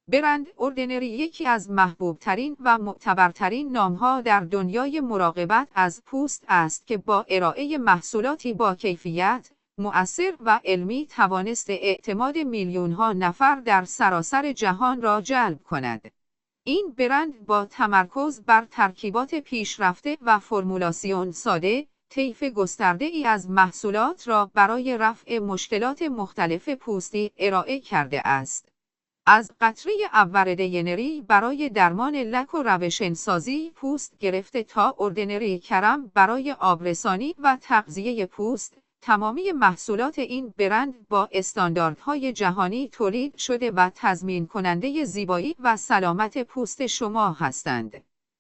برند اوردینری یکی از محبوبترین و معتبرترین نام‌ها در دنیای مراقبت از پوست است که با ارائه محصولاتی با کیفیت، مؤثر و علمی توانسته اعتماد میلیون‌ها نفر در سراسر جهان را جلب کند. این برند با تمرکز بر ترکیبات پیشرفته و فرمولاسیون ساده، طیف گسترده‌ای از محصولات را برای رفع مشکلات مختلف پوستی ارائه کرده است. از قطره اوردینری برای درمان لک و روشنسازی پوست گرفته تا اوردینری کرم برای آبرسانی و تغذیه پوست، تمامی محصولات این برند با استانداردهای جهانی تولید شده و تضمین کننده زیبایی و سلامت پوست شما هستند.